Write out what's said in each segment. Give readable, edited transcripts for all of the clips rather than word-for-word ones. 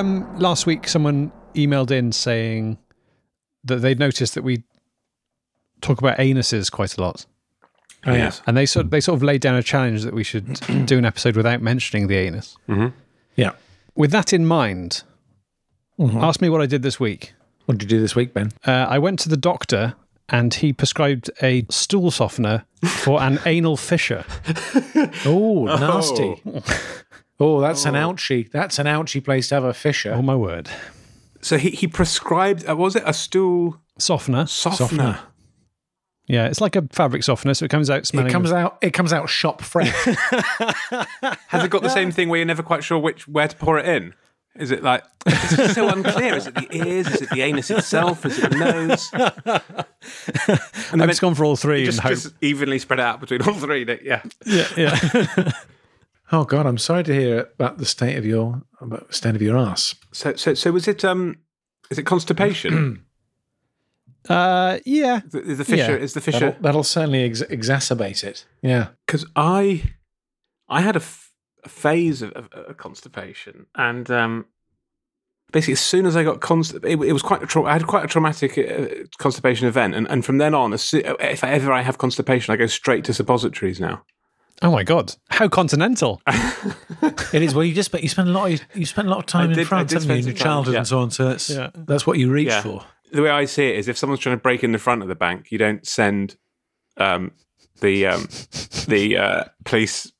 last week someone emailed in saying that they'd noticed that we talk about anuses quite a lot. Oh, yes. And they sort of laid down a challenge that we should do an episode without mentioning the anus. Mm-hmm. Yeah. With that in mind, ask me what I did this week. What did you do this week, Ben? I went to the doctor and he prescribed a stool softener for an anal fissure. Oh, nasty. Oh, that's an ouchie. That's an ouchie place to have a fissure. Oh, my word. So he prescribed, what was it, a stool Softener. softener? Yeah, it's like a fabric softener, so it comes out smelling. It comes out shop fresh. Has it got the same thing where you're never quite sure where to pour it in? Is it like, it's so unclear. Is it the ears? Is it the anus itself? Is it the nose? And I've just gone for all three. Just evenly spread out between all three. Yeah. Yeah. Oh God, I'm sorry to hear about the state of your ass. So was it? Is it constipation? Yeah. Is the fissure? Yeah. Is the fissure? That'll certainly exacerbate it. Yeah. Because I had a phase of constipation, and basically as soon as I got it was quite I had quite a traumatic constipation event, and from then on, if ever I have constipation, I go straight to suppositories now. Oh my God! How continental! It is. Well, you spent a lot of time in France, haven't you, in your childhood and so on. So that's what you reach for. The way I see it is, if someone's trying to break in the front of the bank, you don't send the police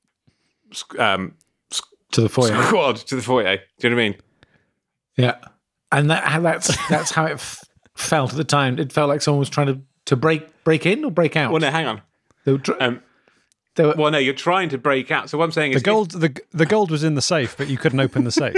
to the foyer. Squad to the foyer. Do you know what I mean? Yeah, and that's how it felt at the time. It felt like someone was trying to break in or break out. Well, no, hang on. Well, no, you're trying to break out. So what I'm saying is, the gold was in the safe, but you couldn't open the safe.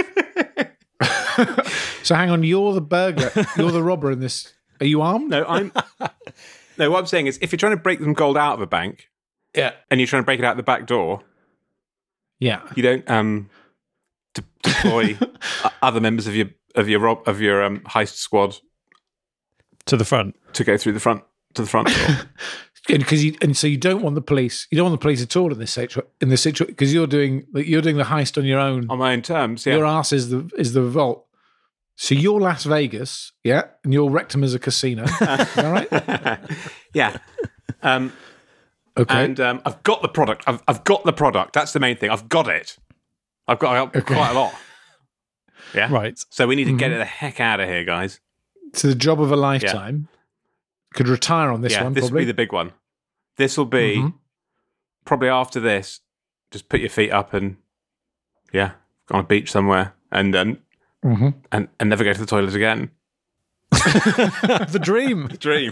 So hang on, you're the burglar. You're the robber in this. Are you armed? No, No, what I'm saying is, if you're trying to break some gold out of a bank, yeah, and you're trying to break it out the back door, yeah, you don't deploy other members of your heist squad to the front to go through the front to the front door. So you don't want the police. You don't want the police at all in this situation because you're doing the heist on your own, on my own terms. Yeah. Your ass is the vault. So you're Las Vegas, yeah, and your rectum is a casino. Is that right? Yeah. Okay. And I've got the product. I've got the product. That's the main thing. I've got it. I've got quite a lot. Yeah. Right. So we need to get it the heck out of here, guys. It's the job of a lifetime. Yeah. Could retire on this one. This will be the big one. This will be probably after this. Just put your feet up and go on a beach somewhere and never go to the toilet again. The dream.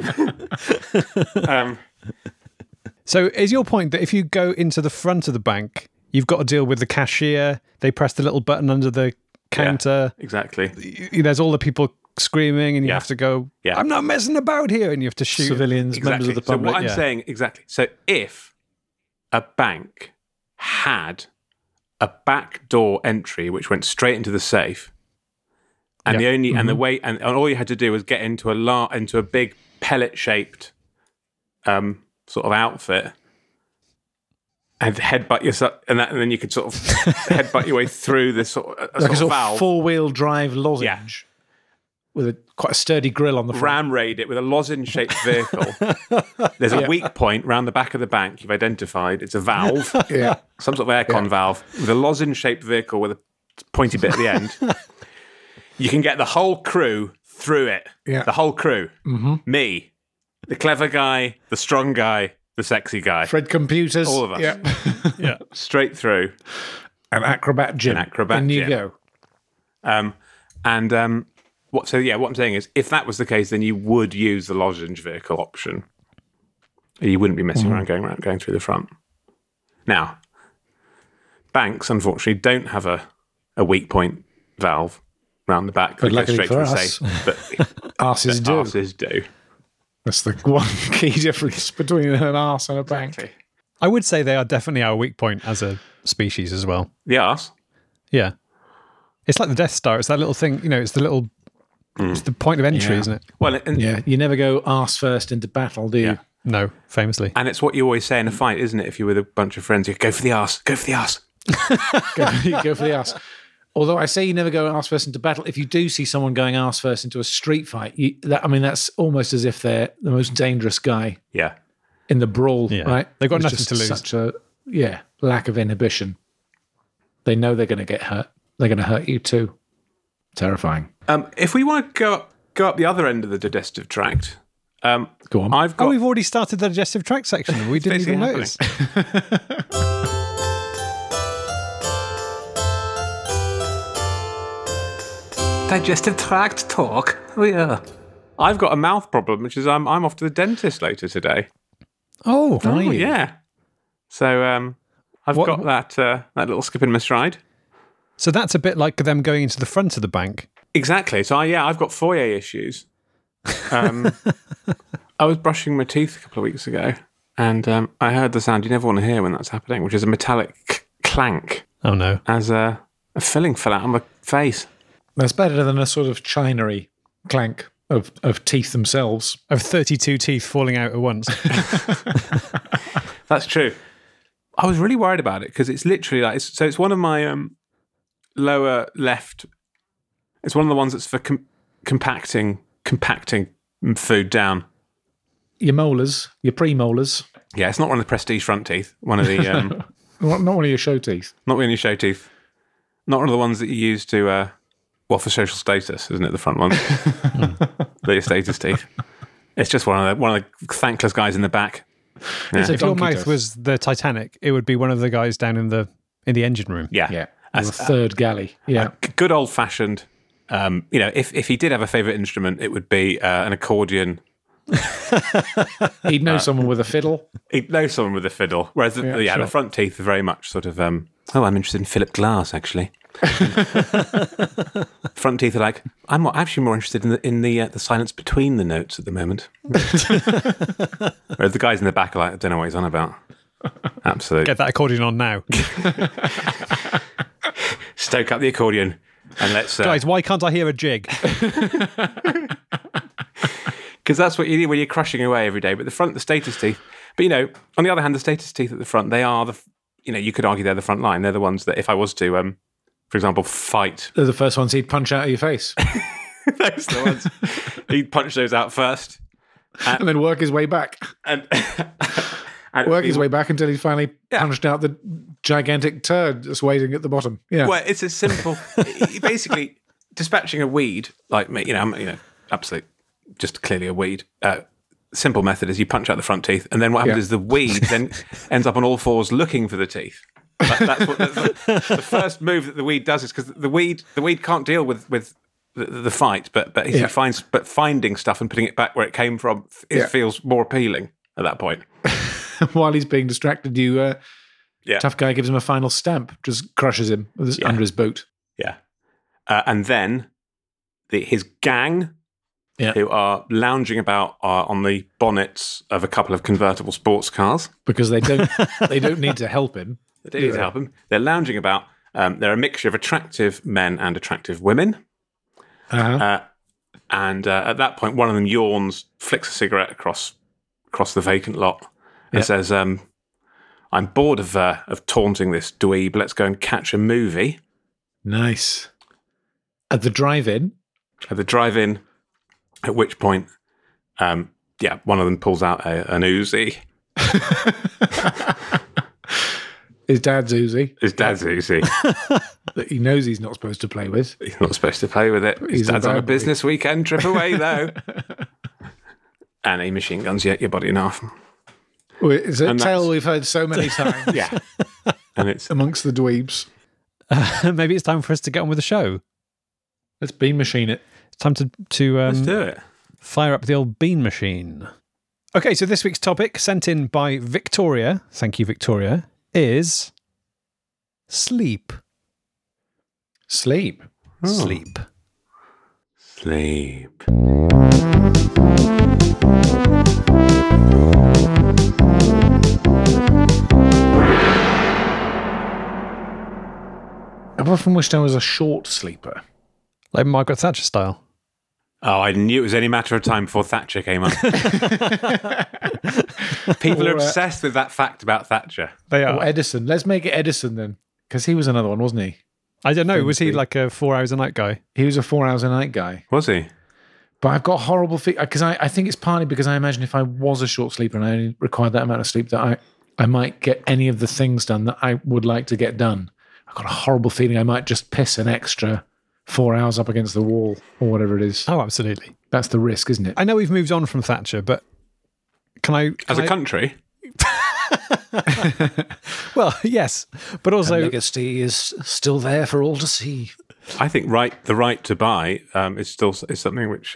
So is your point that if you go into the front of the bank, you've got to deal with the cashier, they press the little button under the counter. Yeah, exactly. There's all the people screaming and you have to go, I'm not messing about here, and you have to shoot civilians, members of the public. So what I'm saying, exactly. So if a bank had a back door entry which went straight into the safe, and and all you had to do was get into a big pellet shaped sort of outfit and headbutt yourself, and then you could sort of headbutt your way through this sort of like a sort valve. of 4-wheel drive lozenge with quite a sturdy grill on the front. Ram raid it with a lozenge shaped vehicle. There's a weak point round the back of the bank you've identified. It's a valve, some sort of aircon valve with a lozenge shaped vehicle with a pointy bit at the end. You can get the whole crew through it. Yeah. The whole crew. Mm-hmm. Me, the clever guy, the strong guy, the sexy guy. Fred Computers. All of us. Yeah. Straight through. An Acrobat Jim. And you go. What I'm saying is, if that was the case, then you would use the lozenge vehicle option. You wouldn't be messing around going through the front. Now, banks, unfortunately, don't have a weak point valve round the back. But luckily straight for to the us, safe. But arses do. Arses do. That's the one key difference between an arse and a bank. Exactly. I would say they are definitely our weak point as a species as well. The arse? Yeah. It's like the Death Star. It's that little thing, it's the little... It's the point of entry, isn't it? Well, you never go arse first into battle, do you? Yeah. No, famously. And it's what you always say in a fight, isn't it? If you're with a bunch of friends, you go for the arse, go for the arse. go for the arse. Although I say you never go arse first into battle, if you do see someone going arse first into a street fight, that's almost as if they're the most dangerous guy Yeah. in the brawl, Yeah. right? They've got It's nothing just to lose. Such a lack of inhibition. They know they're going to get hurt. They're going to hurt you too. Terrifying. If we want to go up the other end of the digestive tract, Go on. I've got. we've already started the digestive tract section. We didn't even notice. Digestive tract talk. Oh, yeah. I've got a mouth problem, which is I'm off to the dentist later today. Oh, Are you? Yeah. So I've What- got that little skip in my stride. so that's a bit like them going into the front of the bank. Exactly. So I've got foyer issues. I was brushing my teeth a couple of weeks ago, and I heard the sound you never want to hear when that's happening, which is a metallic clank Oh no. as a filling fell out of my face. That's better than a sort of chinery clank of teeth themselves. Of 32 teeth falling out at once. That's true. I was really worried about it because it's literally like it's one of my lower left. It's one of the ones that's for compacting food down. Your molars, your premolars, Yeah, it's not one of the prestige front teeth. One of the not one of your show teeth. not one of your show teeth. Not one of the ones that you use to for social status, isn't it? The front one, the status teeth. It's just one of the thankless guys in the back. It's a If your donkey mouth tooth. was the Titanic, it would be one of the guys down in the engine room. Yeah, Yeah, or the third galley. Yeah, Good old fashioned. If he did have a favourite instrument, it would be an accordion. he'd know someone with a fiddle. He'd know someone with a fiddle. Whereas the sure. front teeth are very much sort of, I'm interested in Philip Glass, actually. Front teeth are like, I'm actually more interested in the silence between the notes at the moment. Whereas the guys in the back are like, I don't know what he's on about. Absolutely. Get that accordion on now. Stoke up the accordion and let's... Guys, why can't I hear a jig? Because that's what you do when you're crushing away every day. But the status teeth. But, on the other hand, the status teeth at the front, they are you could argue they're the front line. They're the ones that if I was to, for example, fight... They're the first ones he'd punch out of your face those are the ones. He'd punch those out first. and then work his way back. And Work his way back until he finally punched out the gigantic turd just waiting at the bottom. Yeah. Well, it's as simple. Basically, dispatching a weed, like me, I'm absolute, just clearly a weed. Simple method is you punch out the front teeth, and then what happens is the weed then ends up on all fours looking for the teeth. That's the first move that the weed does is because the weed can't deal with the fight, but finding stuff and putting it back where it came from feels more appealing at that point. While he's being distracted, tough guy gives him a final stamp, just crushes him under his boot. Yeah. And then his gang, who are lounging about on the bonnets of a couple of convertible sports cars. Because they don't need to help him. They do need to help him. They're lounging about. They're a mixture of attractive men and attractive women. Uh-huh. And at that point, one of them yawns, flicks a cigarette across the vacant lot, and says, "I'm bored of taunting this dweeb. Let's go and catch a movie." Nice. At the drive-in. At the drive-in, at which point, one of them pulls out an Uzi. His dad's Uzi. His dad's Uzi. That he knows he's not supposed to play with. He's not supposed to play with it. His He's a dad's on a bad boy. business weekend trip away, though. And he machine guns your body in half. It's a And tale that's- we've heard so many times Yeah. And it's amongst the dweebs. Maybe it's time for us to get on with the show. Let's beam machine it. It's time to let's do it. fire up the old bean machine. Okay, so this week's topic, sent in by Victoria, thank you, Victoria, is sleep. Sleep. Sleep. Sleep. I've often wished I was a short sleeper. Like Margaret Thatcher style. Oh, I knew it was only a matter of time before Thatcher came up. People are obsessed with that fact about Thatcher. They Or Edison. Let's make it Edison then. Because he was another one, wasn't he? I don't know. Was he Finsbury. like a 4 hours a night guy? He was a 4 hours a night guy. Was he? But I've got horrible because I think it's partly because I imagine if I was a short sleeper and I only required that amount of sleep, that I might get any of the things done that I would like to get done. I've got a horrible feeling I might just piss an extra 4 hours up against the wall or whatever it is. Oh, absolutely. That's the risk, isn't it? I know we've moved on from Thatcher, but can I... As a country? Well, yes, but also... legacy is still there for all to see. I think the right to buy is something which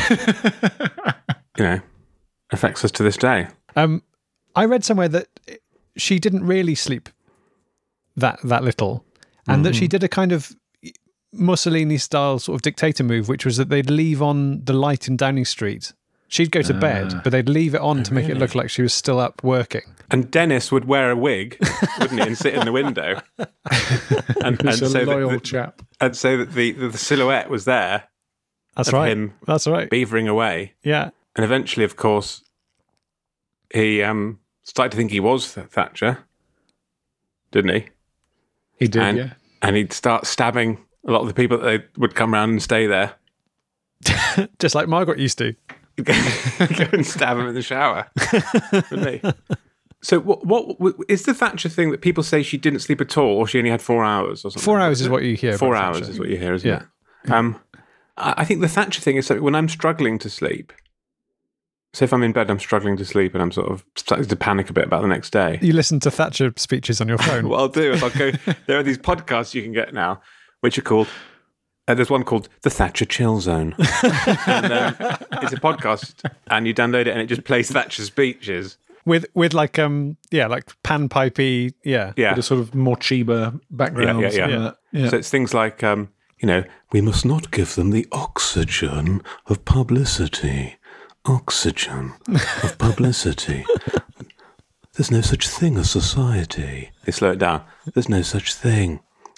affects us to this day. I read somewhere that she didn't really sleep that little, and that she did a kind of Mussolini-style sort of dictator move, which was that they'd leave on the light in Downing Street. She'd go to bed, but they'd leave it on to make it look like she was still up working. And Dennis would wear a wig, wouldn't he, and sit in the window. and He's a so loyal chap. And so that the silhouette was there. That's of right. Him That's right. beavering away. Yeah. And eventually, of course, he started to think he was Thatcher, didn't he? He did, yeah. And he'd start stabbing a lot of the people that they would come round and stay there. Just like Margaret used to. Go and stab him in the shower, wouldn't he? So what is the Thatcher thing that people say she didn't sleep at all, or she only had 4 hours or something? 4 hours is what you hear. 4 about hours Thatcher. is what you hear, isn't Yeah. it? I think the Thatcher thing is something when I'm struggling to sleep. So if I'm in bed, I'm struggling to sleep, and I'm sort of starting to panic a bit about the next day. You listen to Thatcher speeches on your phone. What I'll do is I'll go. There are these podcasts you can get now, which are called. There's one called The Thatcher Chill Zone. And, it's a podcast, and you download it, and it just plays Thatcher speeches. with like like panpipey, yeah. Yeah. With a sort of more Chiba background. Yeah. something like that. Yeah. So it's things like, we must not give them the oxygen of publicity. Oxygen of publicity. There's no such thing as society. They slow it down. There's no such thing.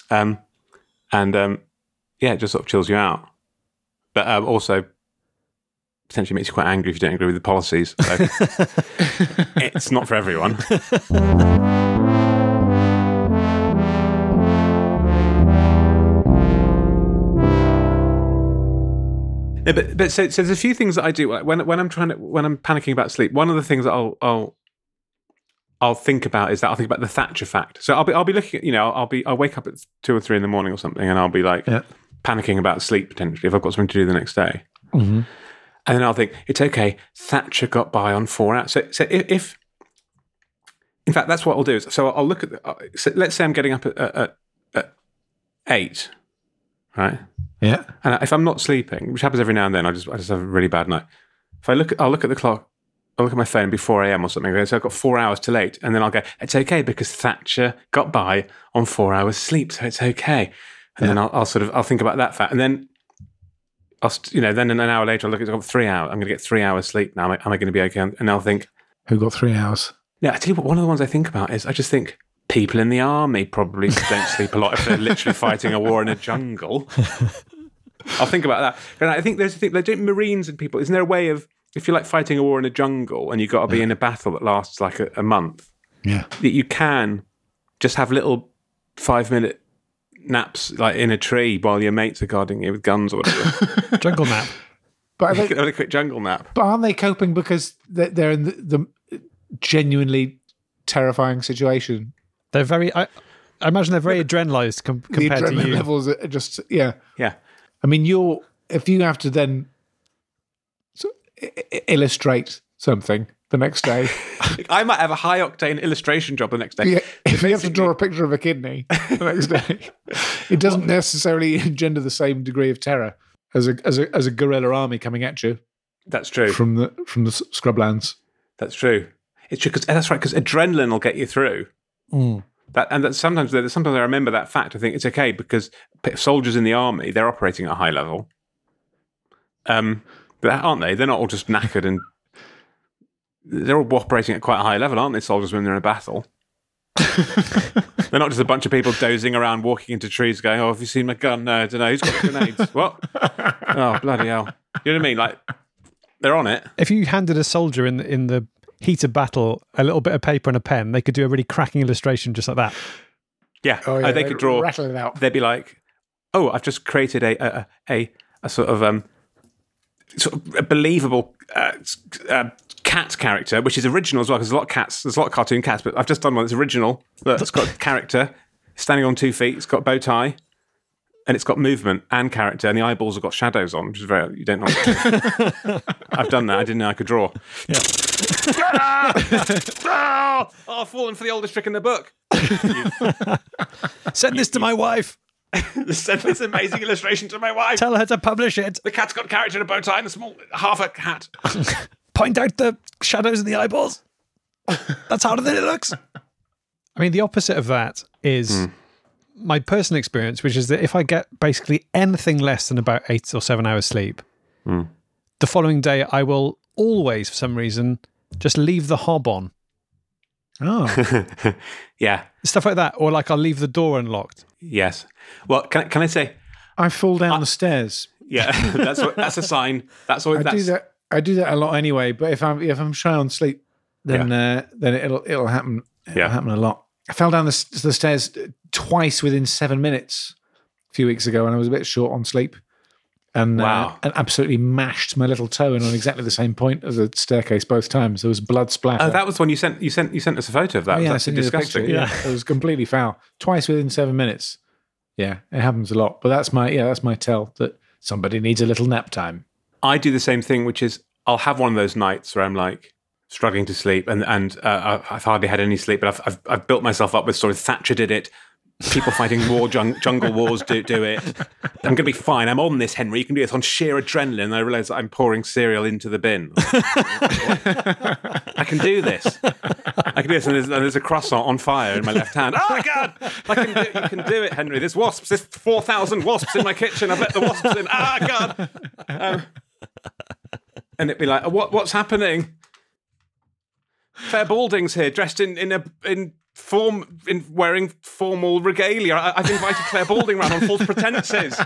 It just sort of chills you out. But also potentially makes you quite angry if you don't agree with the policies. So it's not for everyone. No, but so there's a few things that I do like when I'm panicking about sleep. One of the things that I'll think about is that I'll think about the Thatcher fact. So I'll be looking at I'll wake up at 2 or 3 in the morning or something, and I'll be like panicking about sleep potentially if I've got something to do the next day. Mm-hmm. And then I'll think it's okay. Thatcher got by on 4 hours. So if in fact that's what I'll do. So I'll look at so let's say I'm getting up at 8, right? Yeah. And if I'm not sleeping, which happens every now and then, I just have a really bad night. I'll look at the clock. I'll look at my phone, it'll be 4 a.m. or something. So I've got 4 hours till 8, and then I'll go, it's okay because Thatcher got by on 4 hours sleep, so it's okay. And then I'll think about that fact, and then then an hour later I'll look at I've got 3 hours. I'm going to get 3 hours sleep now. Am I going to be okay? And I'll think, who got 3 hours? Yeah, I tell you what. One of the ones I think about is I just think people in the army probably don't sleep a lot if they're literally fighting a war in a jungle. I'll think about that. And I think there's a thing. They don't Marines and people. Isn't there a way of if you're like fighting a war in a jungle and you've got to be in a battle that lasts like a month? Yeah, that you can just have little 5-minute naps like in a tree while your mates are guarding you with guns or whatever. Jungle nap. but Have a quick jungle nap. But aren't they coping because they're in the genuinely terrifying situation? They're very. I imagine they're very adrenalized The compared to adrenaline you. levels are just Yeah. I mean, if you have to then illustrate something the next day, I might have a high octane illustration job the next day. yeah, if you have to draw a picture of a kidney the next day, it doesn't necessarily engender the same degree of terror as a guerrilla army coming at you. That's true. from the scrublands. That's true. It's true that's right because adrenaline will get you through. Sometimes I remember that fact. I think it's okay because soldiers in the army, they're operating at a high level. But aren't they? They're not all just knackered and they're all operating at quite a high level, aren't they? Soldiers when they're in a battle. They're not just a bunch of people dozing around, walking into trees, going, "Oh, have you seen my gun? No, I don't know. Who's got grenades? What? Oh, bloody hell!" You know what I mean? Like they're on it. If you handed a soldier in the heat of battle a little bit of paper and a pen, they could do a really cracking illustration just like that. Yeah, Oh, yeah, they could draw. rattle it out. They'd be like, "Oh, I've just created a sort of a believable cat character, which is original as well, because there's a lot of cats, there's a lot of cartoon cats, but I've just done one that's original. Look, it's got a character standing on 2 feet. It's got a bow tie, and it's got movement and character, and the eyeballs have got shadows on, which is very, you don't know. I've done that. I didn't know I could draw. Yeah. I've fallen for the oldest trick in the book. Send this to my wife. Send this amazing illustration to my wife. Tell her to publish it. The cat's got character and a bow tie and a small half a hat. Point out the shadows in the eyeballs. That's harder than it looks. I mean, the opposite of that is my personal experience, which is that if I get basically anything less than about 8 or 7 hours sleep, the following day I will always, for some reason, just leave the hob on. Oh. Yeah. Stuff like that. Or like I'll leave the door unlocked. Yes. Well, can I say? I fall down the stairs. Yeah, that's a sign. That's always. I do that a lot anyway. But if I'm shy on sleep, then it'll happen. It'll happen a lot. I fell down the stairs twice within 7 minutes a few weeks ago, and I was a bit short on sleep, and absolutely mashed my little toe in on exactly the same point of the staircase both times. There was blood splatter. Oh, that was when you sent us a photo of that. Oh, yeah, That's disgusting. Yeah, it was completely foul. Twice within 7 minutes. Yeah, it happens a lot. But that's my tell that somebody needs a little nap time. I do the same thing, which is I'll have one of those nights where I'm like struggling to sleep, and I've hardly had any sleep, but I've built myself up with sort of Thatcher did it. People fighting jungle wars do it. I'm going to be fine. I'm on this, Henry. You can do this on sheer adrenaline. And I realise that I'm pouring cereal into the bin. I can do this. And there's a croissant on fire in my left hand. Oh my God! You can do it, Henry. There's wasps. There's 4,000 wasps in my kitchen. I've let the wasps in. Ah, God! And it'd be like, what's happening? Fair Balding's here, dressed in wearing formal regalia. I've invited Claire Balding round on false pretenses.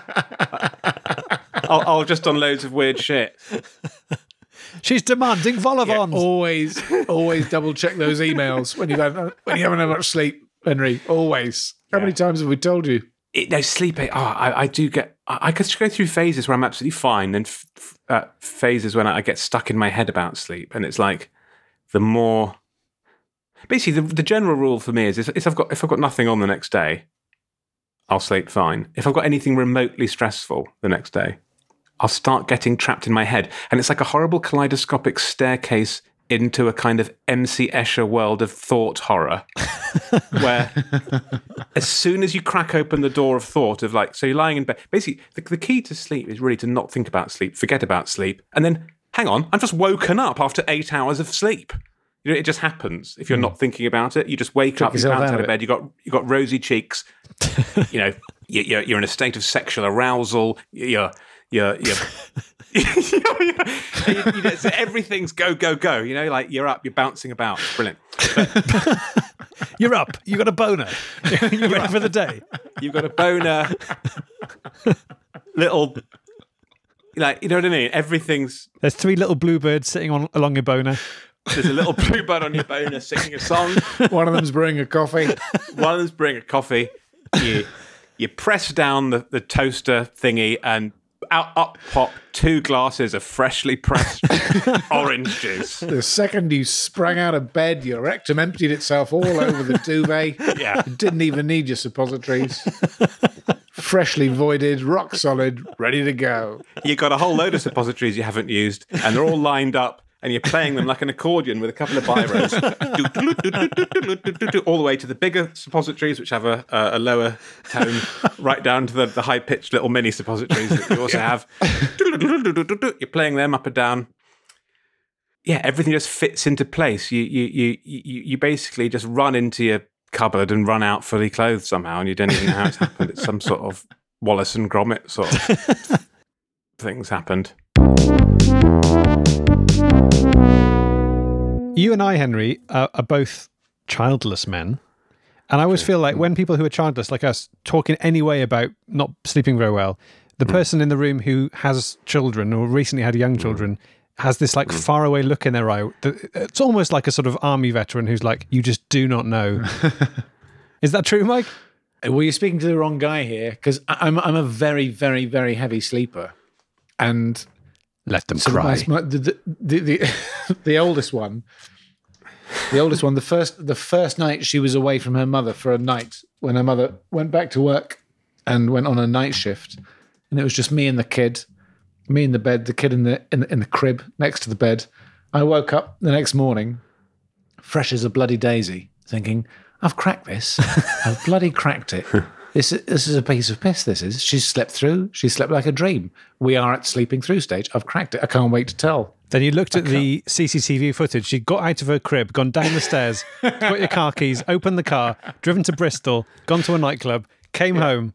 I'll just on loads of weird shit. She's demanding vol-au-vents. Yeah, always double check those emails when you haven't had much sleep, Henry. Always. How many times have we told you? Sleep. I do get. I could go through phases where I'm absolutely fine, then phases when I get stuck in my head about sleep, and it's like the more. Basically, the general rule for me is if I've got nothing on the next day, I'll sleep fine. If I've got anything remotely stressful the next day, I'll start getting trapped in my head. And it's like a horrible kaleidoscopic staircase into a kind of MC Escher world of thought horror, where as soon as you crack open the door of thought of like, so you're lying in bed, basically the key to sleep is really to not think about sleep, forget about sleep, and then, hang on, I'm just woken up after 8 hours of sleep. You know, it just happens if you're not thinking about it. You just wake up, you bounce out of bed, you got rosy cheeks. You know, you're in a state of sexual arousal. You're everything's go. You know, like you're up, you're bouncing about. It's brilliant. You're up. You got a boner. You're ready for the day. You've got a boner. Little. Like, you know what I mean? There's 3 little bluebirds sitting along your boner. There's a little bluebird on your boner singing a song. One of them's brewing a coffee. You press down the toaster thingy and up pop 2 glasses of freshly pressed orange juice. The second you sprang out of bed, your rectum emptied itself all over the duvet. Yeah. You didn't even need your suppositories. Freshly voided, rock solid, ready to go. You got a whole load of suppositories you haven't used, and they're all lined up. And you're playing them like an accordion with a couple of biros, all the way to the bigger suppositories, which have a lower tone, right down to the high-pitched little mini suppositories that you also have. You're playing them up and down. Yeah, everything just fits into place. You basically just run into your cupboard and run out fully clothed somehow, and you don't even know how it's happened. It's some sort of Wallace and Gromit sort of things happened. You and I, Henry, are both childless men. And I always feel like when people who are childless, like us, talk in any way about not sleeping very well, the person in the room who has children or recently had young children has this like faraway look in their eye. It's almost like a sort of army veteran who's like, you just do not know. Is that true, Mike? Well, you're speaking to the wrong guy here because I'm a very, very, very heavy sleeper, and Let them so cry. the oldest one, the first night she was away from her mother for a night when her mother went back to work and went on a night shift, and it was just me and the kid, me in the bed, the kid in the crib next to the bed. I woke up the next morning, fresh as a bloody daisy, thinking, I've cracked this. I've bloody cracked it. This is a piece of piss, this is. She's slept through. She slept like a dream. We are at sleeping through stage. I've cracked it. I can't wait to tell. Then you looked at the CCTV footage. She got out of her crib, gone down the stairs, got your car keys, opened the car, driven to Bristol, gone to a nightclub, came home,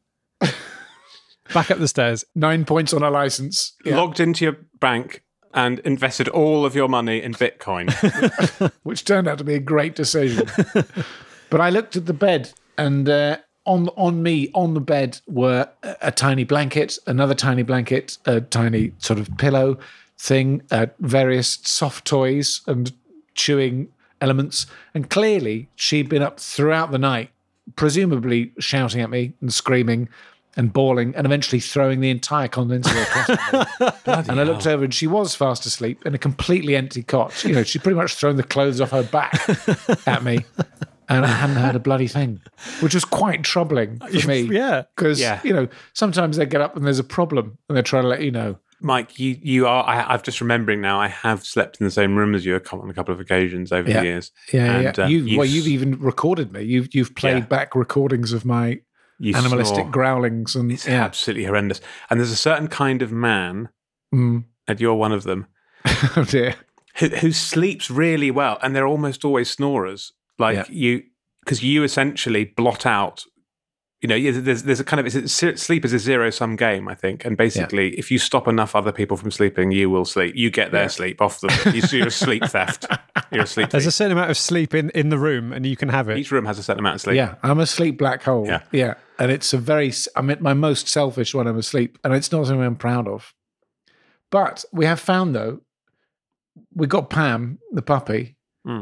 back up the stairs. 9 points on a license. Yeah. Logged into your bank and invested all of your money in Bitcoin. Which turned out to be a great decision. But I looked at the bed, and on me, on the bed, were a tiny blanket, another tiny blanket, a tiny sort of pillow thing, various soft toys and chewing elements. And clearly, she'd been up throughout the night, presumably shouting at me and screaming and bawling, and eventually throwing the entire contents of her closet. And I looked over, and she was fast asleep in a completely empty cot. You know, she'd pretty much thrown the clothes off her back at me, and I hadn't heard a bloody thing, which was quite troubling for me. Yeah. Because, you know, sometimes they get up and there's a problem, and they're trying to let you know. Mike, you are. I'm just remembering now. I have slept in the same room as you on a couple of occasions over the years. And, You've even recorded me. You've played back recordings of my animalistic growlings, and it's absolutely horrendous. And there's a certain kind of man, and you're one of them. Oh dear. Who sleeps really well, and they're almost always snorers. Like because you essentially blot out. You know, there's a kind of sleep is a zero-sum game, I think, and basically, if you stop enough other people from sleeping, you will sleep. You get their sleep off them. You're a sleep theft. You're a sleep. There's thief. a certain amount of sleep in the room, and you can have it. Each room has a certain amount of sleep. Yeah, I'm a sleep black hole. Yeah. And it's I'm at my most selfish when I'm asleep, and it's not something I'm proud of. But we have found, though, we got Pam, the puppy,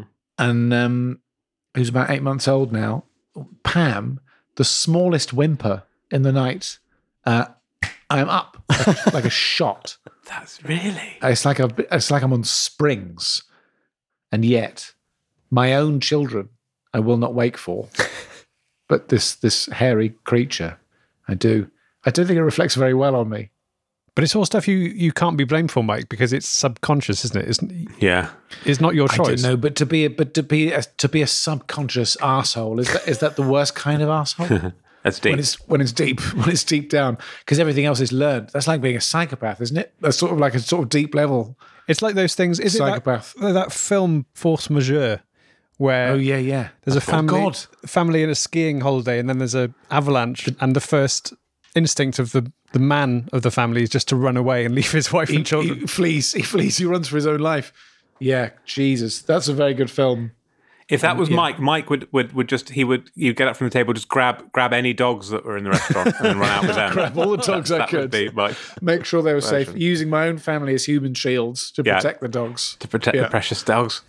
and who's about 8 months old now. Pam, the smallest whimper in the night, I am up like a shot. That's really. It's like I'm on springs, and yet my own children I will not wake for. But this hairy creature, I do. I don't think it reflects very well on me. But it's all stuff you can't be blamed for, Mike, because it's subconscious, isn't it? It's not your choice. I don't know, but to be a subconscious asshole, is that the worst kind of asshole? That's deep. When it's deep down, because everything else is learned. That's like being a psychopath, isn't it? That's sort of like a sort of deep level. It's like those things. Is psychopath. It that film Force Majeure, where there's a family in a skiing holiday, and then there's a avalanche, and the first instinct of the man of the family is just to run away and leave his wife and children. He flees. He runs for his own life. Yeah, Jesus, that's a very good film. If that was Mike would just you get up from the table, just grab any dogs that were in the restaurant and then run out with them. Grab all the dogs I could. That would be Mike. Make sure they were safe. Using my own family as human shields to protect the dogs. To protect the precious dogs.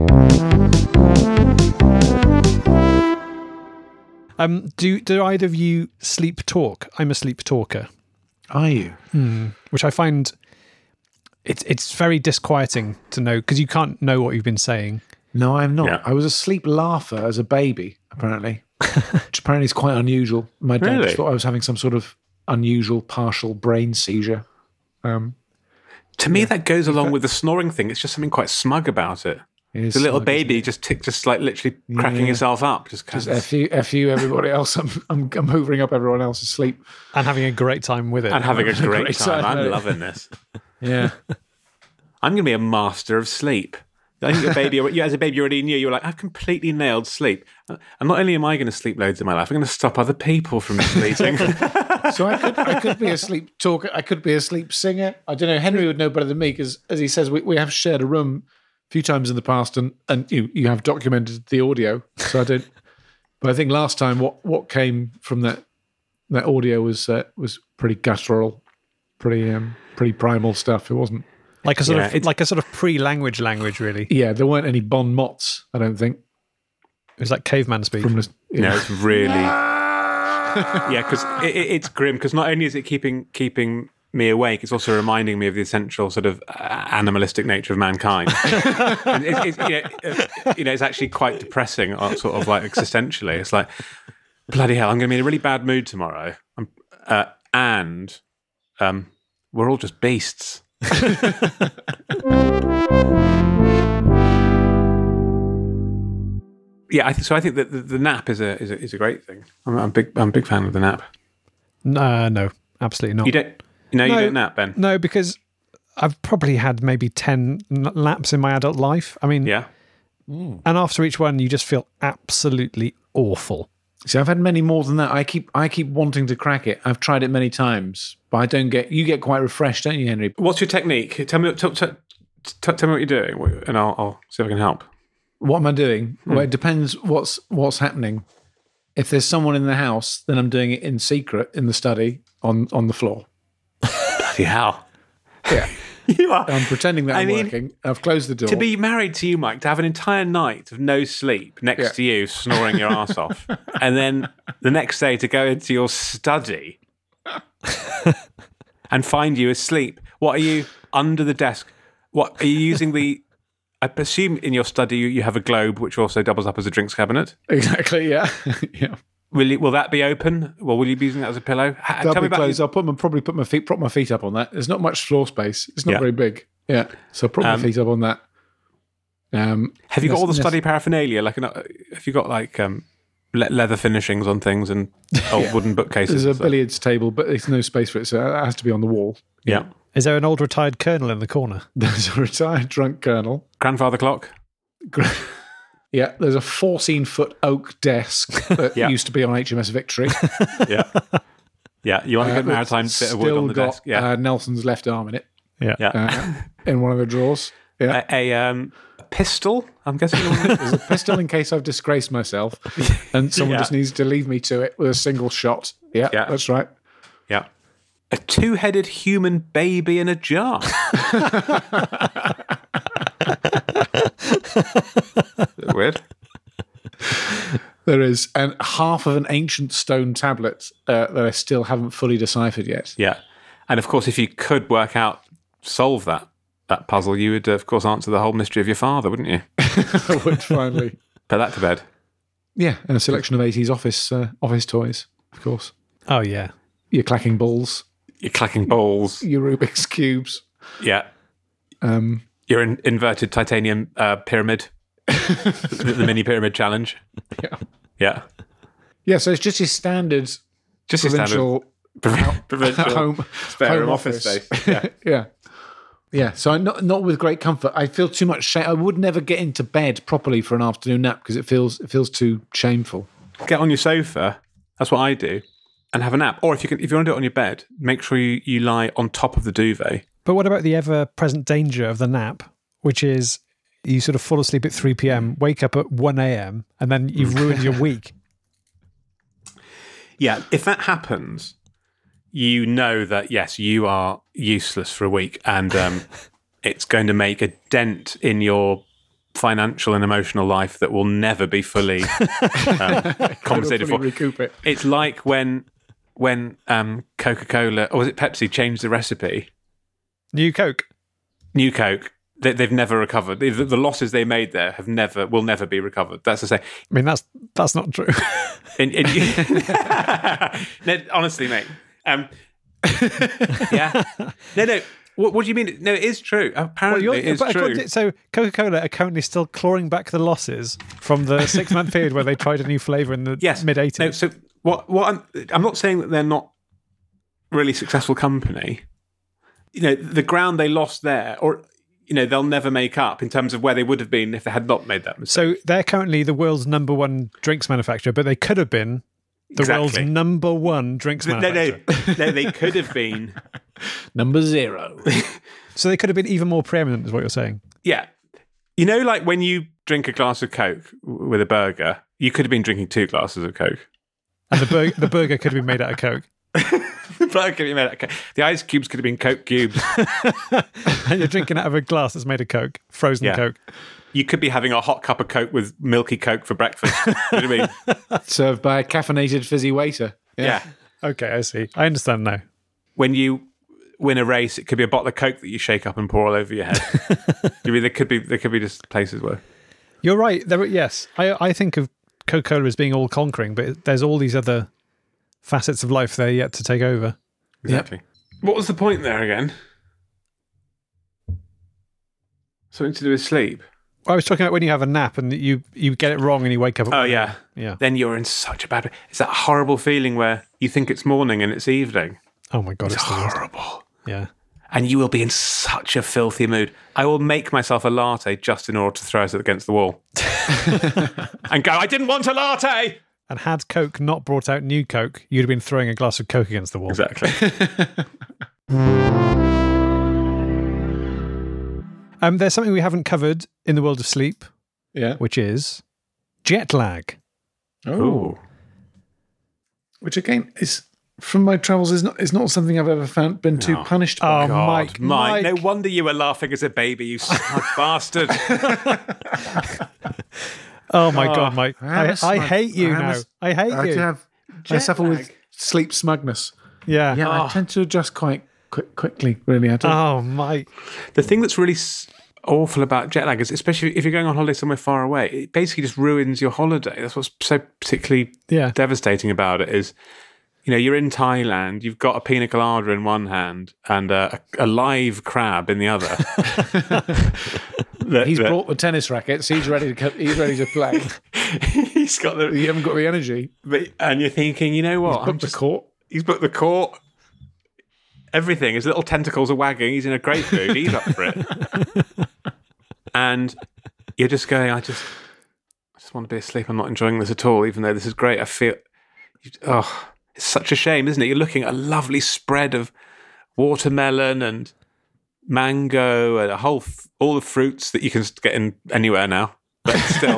Do either of you sleep talk? I'm a sleep talker. Are you? Which I find it's very disquieting to know, because you can't know what you've been saying. No, I'm not. Yeah. I was a sleep laugher as a baby, apparently, which apparently is quite unusual. My dad just thought I was having some sort of unusual partial brain seizure. To me, that goes along with the snoring thing. It's just something quite smug about it. It's a little baby just like literally cracking himself up. Just F you, everybody else. I'm hoovering up everyone else's sleep. And having a great time with it. And having a great time. I'm loving this. Yeah. I'm going to be a master of sleep. I think as a baby, you already knew. You were like, I've completely nailed sleep. And not only am I going to sleep loads in my life, I'm going to stop other people from sleeping. So I could be a sleep talker. I could be a sleep singer. I don't know. Henry would know better than me, because, as he says, we have shared a room a few times in the past, and you have documented the audio. So I don't. But I think last time what came from that audio was pretty guttural, pretty primal stuff. It wasn't. Like a sort of pre-language language, really. Yeah, there weren't any bon mots, I don't think. It was like caveman speak. No, it's really. Yeah, because it's grim. Because not only is it keeping me awake, it's also reminding me of the essential sort of animalistic nature of mankind. And it's actually quite depressing, sort of like existentially. It's like, bloody hell, I'm going to be in a really bad mood tomorrow, and we're all just beasts. Yeah, so I think that the nap is a great thing. I'm a big fan of the nap. No, absolutely not. You don't nap, Ben? No, because I've probably had maybe 10 naps in my adult life. I mean, yeah. And after each one, you just feel absolutely awful. See, I've had many more than that. I keep wanting to crack it. I've tried it many times, but I don't get. You get quite refreshed, don't you, Henry? What's your technique? Tell me what you're doing, and I'll see if I can help. What am I doing? Well, it depends what's happening. If there's someone in the house, then I'm doing it in secret in the study on the floor. Bloody hell! Yeah, you are. I'm pretending that I'm working. I've closed the door. To be married to you, Mike, to have an entire night of no sleep next to you, snoring your ass off, and then the next day to go into your study and find you asleep. What are you under the desk? What are you using the? I presume in your study you have a globe which also doubles up as a drinks cabinet. Exactly. Yeah. Yeah. Will that be open? Well, will you be using that as a pillow? Tell me about closed. I'll probably prop my feet up on that. There's not much floor space. It's not very big. Yeah. So prop my feet up on that. Have you got all the study paraphernalia? Have you got like leather finishings on things and old wooden bookcases? There's a billiards table, but there's no space for it, so it has to be on the wall. Yeah. Is there an old retired colonel in the corner? There's a retired drunk colonel. Grandfather clock? Yeah, there's a 14-foot oak desk that used to be on HMS Victory. Yeah. Yeah, you want a good maritime bit of wood on the desk. Yeah. Nelson's left arm in it. Yeah. In one of the drawers. Yeah. A pistol, I'm guessing. There's a pistol in case I've disgraced myself and someone just needs to leave me to it with a single shot. Yeah, that's right. Yeah. A two-headed human baby in a jar. Weird. There is, and half of an ancient stone tablet that I still haven't fully deciphered yet. Yeah. And of course, if you could solve that puzzle, you would, of course, answer the whole mystery of your father, wouldn't you? I would finally. Put that to bed. Yeah, and a selection of 80s office toys, of course. Oh, yeah. Your clacking balls. Your clacking balls. Your Rubik's Cubes. Yeah. Your inverted titanium pyramid. The mini pyramid challenge. Yeah. Yeah. Yeah, so it's just your standard provincial home office space. Yeah. Yeah. Yeah, so I'm not with great comfort. I feel too much shame. I would never get into bed properly for an afternoon nap because it feels too shameful. Get on your sofa. That's what I do, and have a nap. Or if you want to do it on your bed, make sure you lie on top of the duvet. But what about the ever-present danger of the nap, which is you sort of fall asleep at 3 p.m., wake up at 1 a.m., and then you've ruined your week? Yeah, if that happens, you know that, yes, you are useless for a week, and it's going to make a dent in your financial and emotional life that will never be fully compensated for. Recoup it. It's like when Coca-Cola, or was it Pepsi, changed the recipe. New Coke. They've never recovered. The losses they made there will never be recovered. That's to say. I mean, that's not true. No, honestly, mate. Yeah. No. What do you mean? No, it is true. Apparently, it's true. So Coca-Cola are currently still clawing back the losses from the 6-month period where they tried a new flavour in the mid-'80s. No, so what I'm not saying that they're not really successful company. You know, the ground they lost there, or they'll never make up in terms of where they would have been if they had not made that mistake. So they're currently the world's number one drinks manufacturer, but they could have been the world's number one drinks manufacturer. No, they could have been number 0. So they could have been even more preeminent, is what you're saying. Yeah. Like when you drink a glass of Coke with a burger, you could have been drinking 2 glasses of Coke. And the burger could have been made out of Coke. The burger could be made out of Coke. The ice cubes could have been Coke cubes. And you're drinking out of a glass that's made of Coke, frozen Coke. You could be having a hot cup of Coke with milky Coke for breakfast. You know what I mean? Served by a caffeinated fizzy waiter. Yeah. Okay, I see. I understand now. When you win a race, it could be a bottle of Coke that you shake up and pour all over your head. I mean, there could be just places where. You're right. Yes, I think of Coca-Cola as being all conquering, but there's all these other facets of life there yet to take over. Exactly. Yep. What was the point there again? Something to do with sleep. I was talking about when you have a nap and you get it wrong and you wake up. Oh, yeah. Then you're in such a bad... It's that horrible feeling where you think it's morning and it's evening. Oh, my God. It's horrible. Yeah. And you will be in such a filthy mood. I will make myself a latte just in order to throw it against the wall. And go, I didn't want a latte! And had Coke not brought out new Coke, you'd have been throwing a glass of Coke against the wall. Exactly. There's something we haven't covered in the world of sleep, which is jet lag. Oh. Which again is from my travels is not something I've ever been too punished by. Oh, God, Mike. No wonder you were laughing as a baby, you smug bastard. Oh my God, Mike! I hate you now. I hate you. I suffer with sleep smugness. Yeah. I tend to adjust quite quickly. Really, I do. Oh, Mike! The thing that's really awful about jet lag is, especially if you're going on holiday somewhere far away, it basically just ruins your holiday. That's what's so particularly devastating about it. Is you're in Thailand, you've got a pina colada in one hand and a live crab in the other. He's brought the tennis rackets. He's ready to play. He's got the. You haven't got the energy. And you're thinking, you know what? He's booked the court. Everything. His little tentacles are wagging. He's in a great mood. He's up for it. And you're just going, I just want to be asleep. I'm not enjoying this at all, even though this is great. I feel, it's such a shame, isn't it? You're looking at a lovely spread of watermelon and mango and all the fruits that you can get in anywhere now. But still,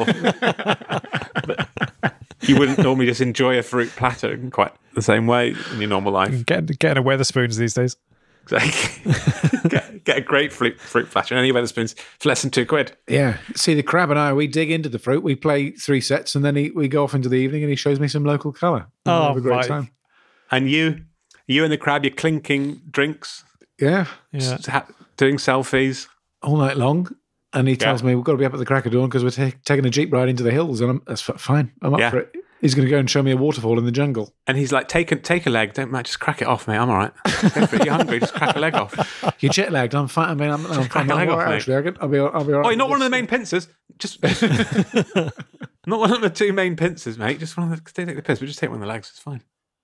you wouldn't normally just enjoy a fruit platter in quite the same way in your normal life. Getting a Weatherspoons these days. Exactly. get a great fruit platter and any Weatherspoons for less than £2. Yeah. See, the crab and I, we dig into the fruit. We play 3 sets and then we go off into the evening and he shows me some local colour. Oh, have a great time. And you and the crab, you're clinking drinks. Yeah. Doing selfies. All night long. And he tells me we've got to be up at the crack of dawn because we're taking a Jeep ride into the hills. And that's fine. I'm up for it. He's going to go and show me a waterfall in the jungle. And he's like, take a leg. Don't matter, just crack it off, mate. I'm all right. Go for it. You're hungry, just crack a leg off. You're jet lagged. I'm fine. I mean, I'm crack a leg off, mate. Actually, I'll be all right. Oh, you're not one of the main pincers. Just not one of the 2 main pincers, mate. Just one of the. They take the piss, but just take one of the legs. It's fine.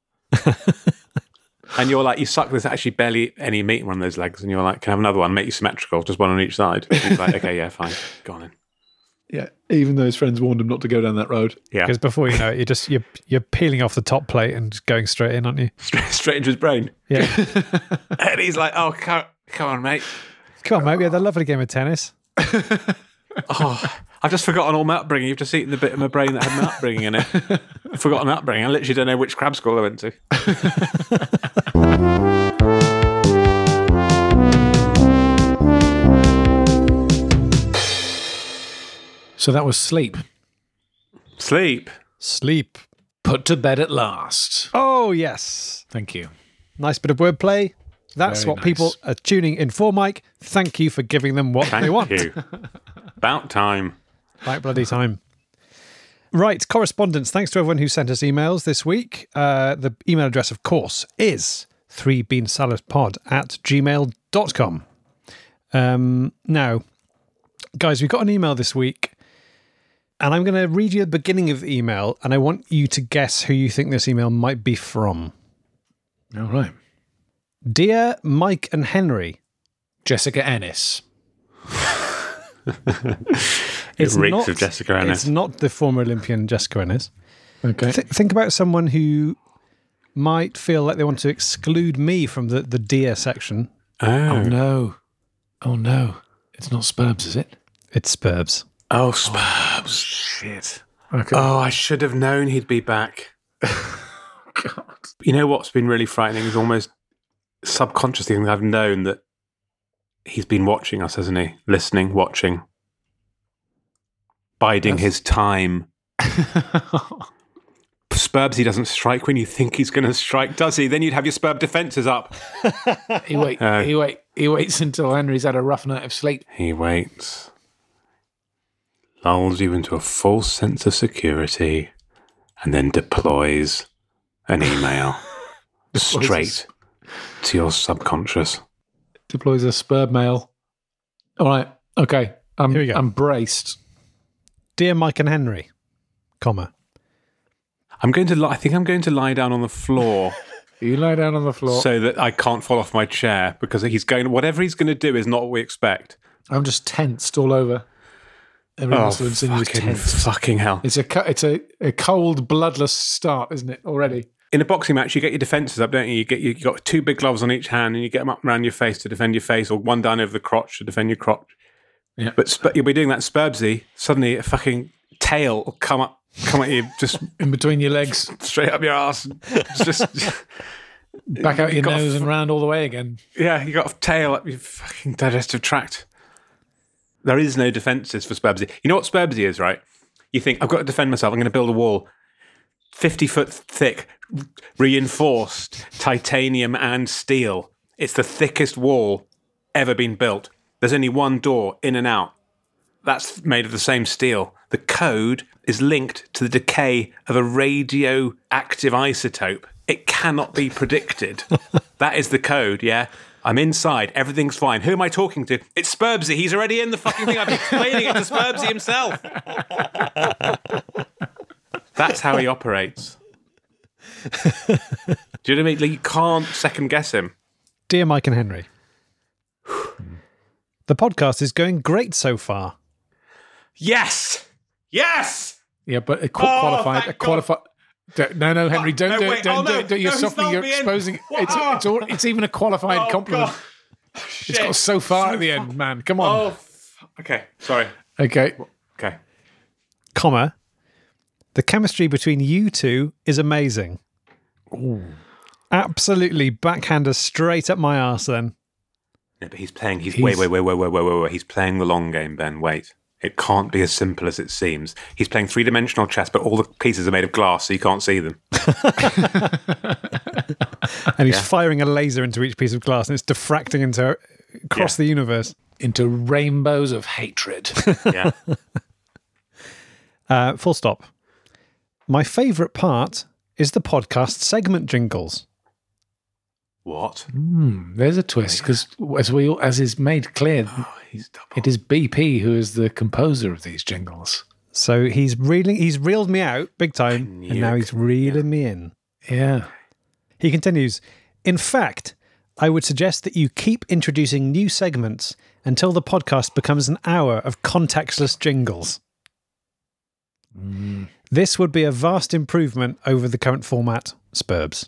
And you're like, you suck. There's actually barely any meat in one of those legs, and you're like, can I have another one? Make you symmetrical, just one on each side. And he's like, okay, yeah, fine, go on in. Yeah, even though his friends warned him not to go down that road. Yeah, because before you know it, you're peeling off the top plate and just going straight in, aren't you? Straight into his brain. Yeah. And he's like, oh, come on, mate. Come on, mate. We had a lovely game of tennis. I've just forgotten all my upbringing. You've just eaten the bit of my brain that had my upbringing in it. I've forgotten my upbringing. I literally don't know which crab school I went to. So that was sleep. Sleep. Put to bed at last. Oh, yes. Thank you. Nice bit of wordplay. That's Very what nice. people are tuning in for, Mike. Thank you for giving them what they want. Thank you. About time. About bloody time. Right, correspondence. Thanks to everyone who sent us emails this week. The email address, of course, is 3beansaladpod@gmail.com. Now, guys, we've got an email this week, and I'm going to read you the beginning of the email, and I want you to guess who you think this email might be from. All right. Dear Mike and Henry. Jessica Ennis. It reeks of Jessica Ennis. It's not the former Olympian Jessica Ennis. Okay. Think about someone who might feel like they want to exclude me from the dear section. Oh, no. Oh, no. It's not Spurbs, is it? It's Spurbs. Oh, Spurbs. Shit. Okay. Oh, I should have known he'd be back. God. You know what's been really frightening is almost subconsciously I've known that he's been watching us, hasn't he? Listening, watching. Biding his time. Spurbsy doesn't strike when you think he's going to strike, does he? Then you'd have your Spurb defences up. He waits until Henry's had a rough night of sleep. He waits. Lulls you into a false sense of security and then deploys an email straight to your subconscious. Deploys a Spurb mail. All right. Okay. Here we go. I'm braced. Dear Mike and Henry, comma. I think I'm going to lie down on the floor You lie down on the floor. so that I can't fall off my chair because whatever he's going to do is not what we expect. I'm just tensed all over. Every muscle in sinew is tensed. Fucking hell. It's a cold, bloodless start, isn't it, already? In a boxing match, you get your defences up, don't you? You got 2 big gloves on each hand and you get them up around your face to defend your face, or one down over the crotch to defend your crotch. Yeah. But you'll be doing that Spurbsy, suddenly a fucking tail will come at you just In between your legs, straight up your arse. Just back out your nose and round all the way again. yeah, you got a tail up your fucking digestive tract. There is no defences for Spurbsy. You know what Spurbsy is, right? You think, I've got to defend myself, I'm going to build a wall 50 foot thick, reinforced titanium and steel. It's the thickest wall ever been built. There's only one door in and out. That's made of the same steel. The code is linked to the decay of a radioactive isotope. It cannot be predicted. That is the code, yeah? I'm inside. Everything's fine. Who am I talking to? It's Spurbsy. He's already in the fucking thing. I've been explaining it to Spurbsy himself. That's how he operates. Do you know what I mean? Like, you can't second guess him. Dear Mike and Henry, the podcast is going great so far. Yes! Yes! Yeah, but a qualified. No, Henry, don't do it. Don't do it. You're softening. You're exposing. It's even a qualified compliment. It's got so far at the end, man. Come on. Okay, sorry. Okay. Okay. Comma. The chemistry between you two is amazing. Ooh. Absolutely backhander straight up my arse then. Yeah, but wait. He's playing the long game, Ben. Wait. It can't be as simple as it seems. He's playing 3-dimensional chess, but all the pieces are made of glass, so you can't see them. And he's firing a laser into each piece of glass, and it's diffracting across the universe. Into rainbows of hatred. Yeah. Full stop. My favourite part is the podcast segment jingles. What? There's a twist, because as is made clear, it is BP who is the composer of these jingles. So he's reeled me out big time, and now he's reeling me in. Yeah. He continues, in fact, I would suggest that you keep introducing new segments until the podcast becomes an hour of contextless jingles. This would be a vast improvement over the current format, Spurbs.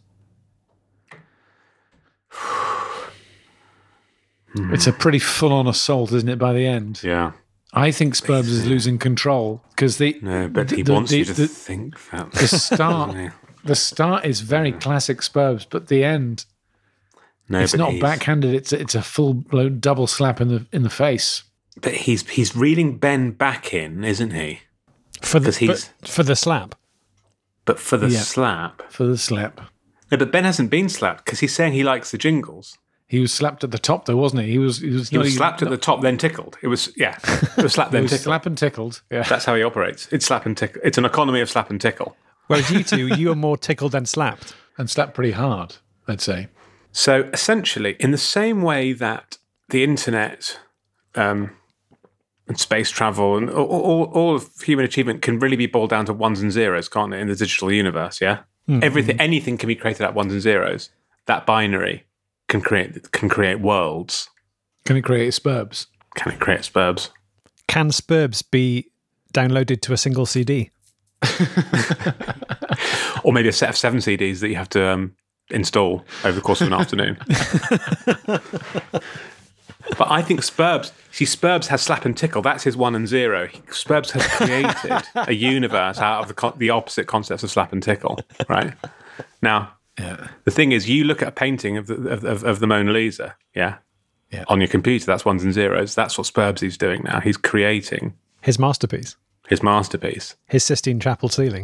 It's a pretty full-on assault, isn't it, by the end? Yeah. I think Spurbs is losing control because No, but he wants you to think that. The start is very classic Spurbs, but the end, it's not backhanded. It's a full-blown double slap in the face. But he's reeling Ben back in, isn't he? For the slap. But for the slap. For the slap. No, but Ben hasn't been slapped because he's saying he likes the jingles. He was slapped at the top, though, wasn't he? He was slapped at the top, then tickled. It was slapped, then tickled. Slap and tickled. Yeah, that's how he operates. It's slap and tickle. It's an economy of slap and tickle. Whereas you are more tickled than slapped. And slapped pretty hard, I'd say. So essentially, in the same way that the internet and space travel and all of human achievement can really be boiled down to ones and zeros, can't it, in the digital universe, yeah? Mm-hmm. Anything can be created at ones and zeros. That binary can create worlds. Can it create Spurbs? Can it create Spurbs? Can Spurbs be downloaded to a single CD? Or maybe a set of 7 CDs that you have to install over the course of an afternoon. But I think Spurbs has slap and tickle. That's his 1 and 0. Spurbs has created a universe out of the opposite concepts of slap and tickle, right? Now, the thing is, you look at a painting of the Mona Lisa, on your computer, that's 1s and 0s. That's what Spurbsy's doing now. He's creating his masterpiece. His Sistine Chapel ceiling.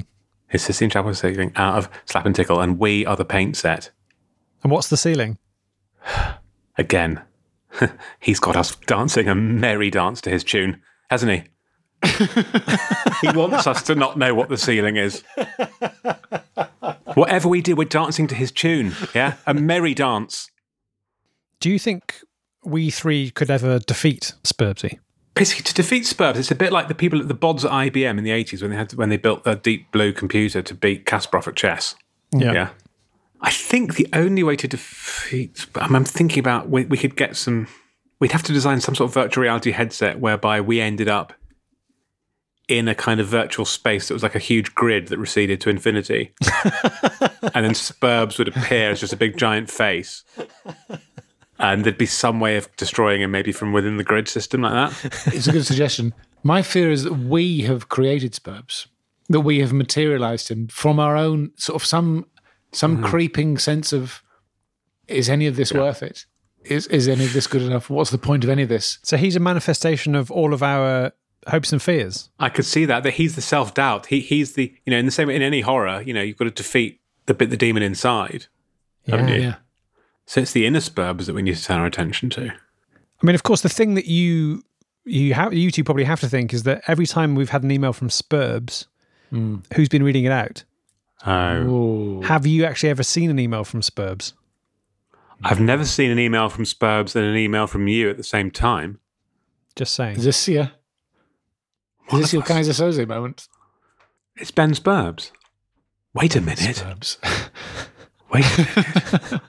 his Sistine Chapel ceiling out of Slap and Tickle, and we are the paint set. And what's the ceiling? Again, he's got us dancing a merry dance to his tune, hasn't he? He wants us to not know what the ceiling is. Whatever we do, we're dancing to his tune, yeah? A merry dance. Do you think we three could ever defeat Spurbsy? Basically, to defeat Spurbs, it's a bit like the people at the bods at IBM in the 80s when they built a Deep Blue computer to beat Kasparov at chess. Yeah. I think the only way to defeat... I'm thinking about we could get some... We'd have to design some sort of virtual reality headset whereby we ended up in a kind of virtual space that was like a huge grid that receded to infinity. And then Spurbs would appear as just a big giant face. And there'd be some way of destroying him, maybe from within the grid system like that. It's a good suggestion. My fear is that we have created Spurbs, that we have materialised him from our own sort of some creeping sense of, is any of this worth it? Is any of this good enough? What's the point of any of this? So he's a manifestation of all of our hopes and fears. I could see that he's the self-doubt. He's the, in the same way in any horror, you've got to defeat the demon inside. Haven't you? Yeah. So it's the inner Spurbs that we need to turn our attention to. I mean, of course, the thing that you two probably have to think is that every time we've had an email from Spurbs, who's been reading it out? Oh. Have you actually ever seen an email from Spurbs? I've never seen an email from Spurbs and an email from you at the same time. Just saying. Is this your Kaiser Soze moment? It's Ben Spurbs. Wait a minute. Spurbs. Wait a minute.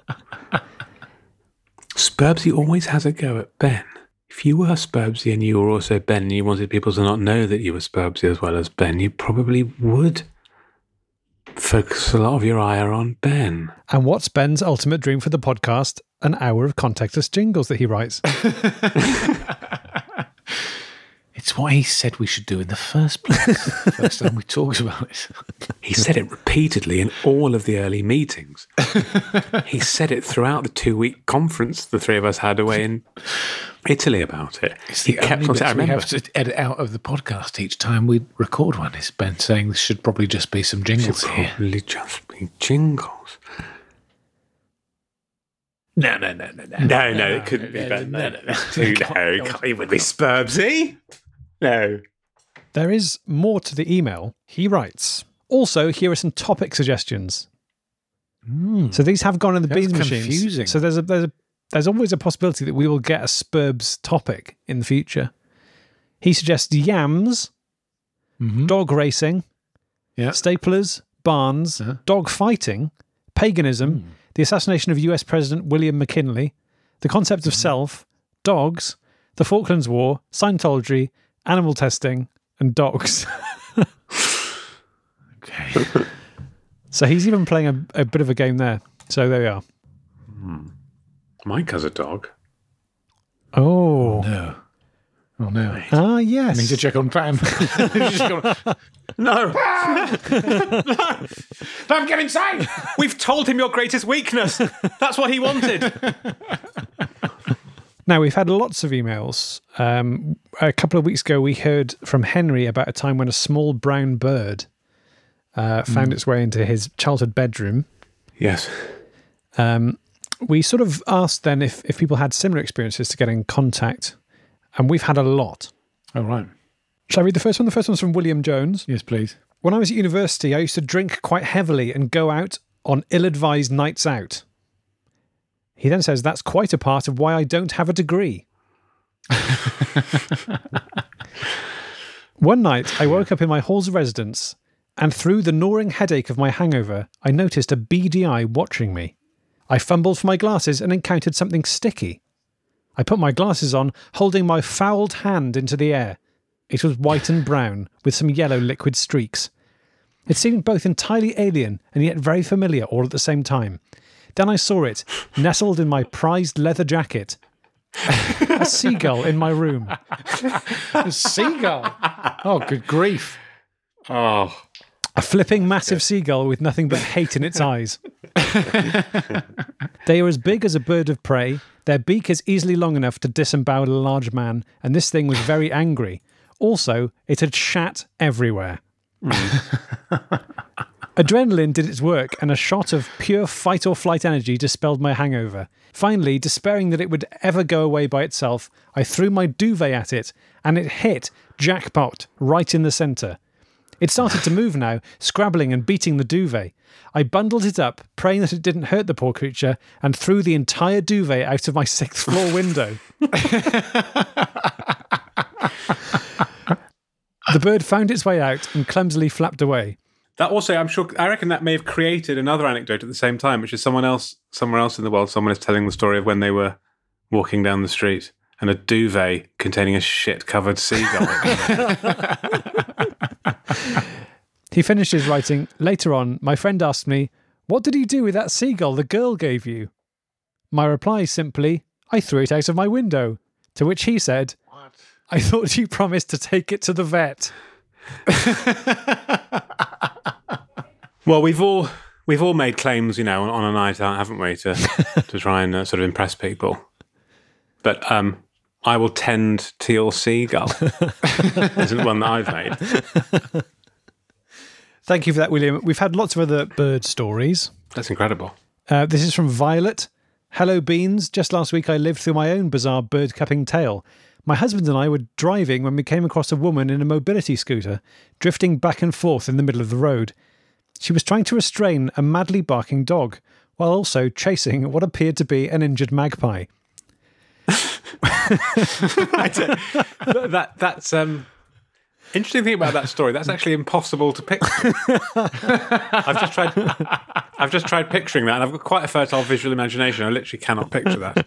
Spurbsy always has a go at Ben. If you were Spurbsy and you were also Ben and you wanted people to not know that you were Spurbsy as well as Ben, you probably would focus a lot of your ire on Ben. And what's Ben's ultimate dream for the podcast? An hour of contactless jingles that he writes. It's what he said we should do in the first place. First time we talked about it. He said it repeatedly in all of the early meetings. He said it throughout the 2-week conference the three of us had away in Italy about it. He kept on saying, we have to edit out of the podcast each time we record one. Is Ben saying there should probably just be some jingles here? Probably just be jingles. No, it couldn't be Ben. No, it would be Spurbsy. No. There is more to the email. He writes, also, here are some topic suggestions. So these have gone in the bean machines. Confusing. So there's always a possibility that we will get a Spurbs topic in the future. He suggests yams, dog racing, staplers, barns, dog fighting, paganism, the assassination of US President William McKinley, the concept of self, dogs, the Falklands War, Scientology, animal testing, and dogs. Okay. So he's even playing a bit of a game there. So there we are. Mike has a dog. Oh. No. Oh, no. Ah, yes. I need to check on Pam. No. Pam, get inside! We've told him your greatest weakness. That's what he wanted. Now, we've had lots of emails. A couple of weeks ago, we heard from Henry about a time when a small brown bird found its way into his childhood bedroom. Yes. We sort of asked then if people had similar experiences to get in contact, and we've had a lot. Oh, right. Shall I read the first one? The first one's from William Jones. Yes, please. When I was at university, I used to drink quite heavily and go out on ill-advised nights out. He then says that's quite a part of why I don't have a degree. One night, I woke up in my halls of residence, and through the gnawing headache of my hangover, I noticed a beady eye watching me. I fumbled for my glasses and encountered something sticky. I put my glasses on, holding my fouled hand into the air. It was white and brown, with some yellow liquid streaks. It seemed both entirely alien and yet very familiar all at the same time. Then I saw it, nestled in my prized leather jacket. A seagull in my room. A seagull? Oh, good grief. Oh. A flipping massive seagull with nothing but hate in its eyes. They are as big as a bird of prey. Their beak is easily long enough to disembowel a large man, and this thing was very angry. Also, it had shat everywhere. Adrenaline did its work, and a shot of pure fight-or-flight energy dispelled my hangover. Finally, despairing that it would ever go away by itself, I threw my duvet at it, and it hit jackpot right in the centre. It started to move now, scrabbling and beating the duvet. I bundled it up, praying that it didn't hurt the poor creature, and threw the entire duvet out of my 6th floor window. The bird found its way out and clumsily flapped away. That also, I reckon that may have created another anecdote at the same time, which is somewhere else in the world, someone is telling the story of when they were walking down the street and a duvet containing a shit-covered seagull. He finished his writing. Later on, my friend asked me, "What did he do with that seagull the girl gave you?" My reply simply, "I threw it out of my window." To which he said, "What? I thought you promised to take it to the vet." Well, we've all made claims, on a night out, haven't we, to try and sort of impress people. But I will tend to your seagull. Isn't one that I've made. Thank you for that, William. We've had lots of other bird stories. That's incredible. This is from Violet. Hello, Beans. Just last week I lived through my own bizarre bird-cupping tale. My husband and I were driving when we came across a woman in a mobility scooter, drifting back and forth in the middle of the road. She was trying to restrain a madly barking dog, while also chasing what appeared to be an injured magpie. That's interesting thing about that story. That's actually impossible to picture. I've just tried picturing that, and I've got quite a fertile visual imagination. I literally cannot picture that.